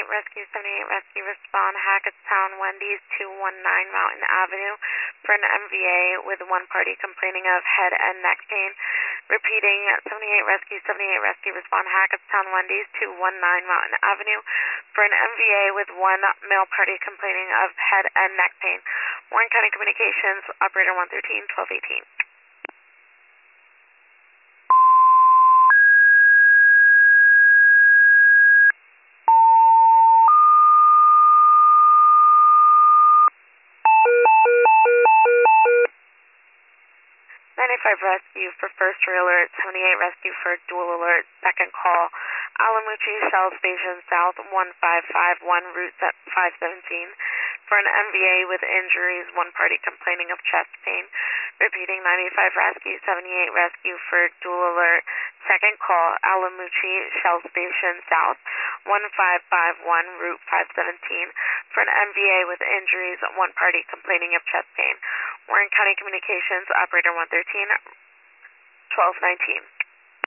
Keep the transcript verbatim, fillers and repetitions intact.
seventy-eight, Rescue seventy-eight, Rescue respond, Hackettstown, Wendy's, two one nine Mountain Avenue for an M V A with one party complaining of head and neck pain. Repeating, seventy-eight, Rescue seventy-eight, Rescue respond, Hackettstown, Wendy's, two one nine Mountain Avenue for an M V A with one male party complaining of head and neck pain. Warren County Communications, Operator one thirteen, twelve eighteen. ninety-five Rescue for first alert, seventy-eight Rescue for dual alert, second call, Alamucci Shell Station South, one five five one, Route five seventeen, for an M V A with injuries, one party complaining of chest pain. Repeating, ninety-five Rescue, seventy-eight Rescue for dual alert, second call, Alamucci Shell Station South, one five five one, Route five seventeen, for an M V A with injuries, one party complaining of chest pain. Warren County Communications, Operator one thirteen, twelve nineteen.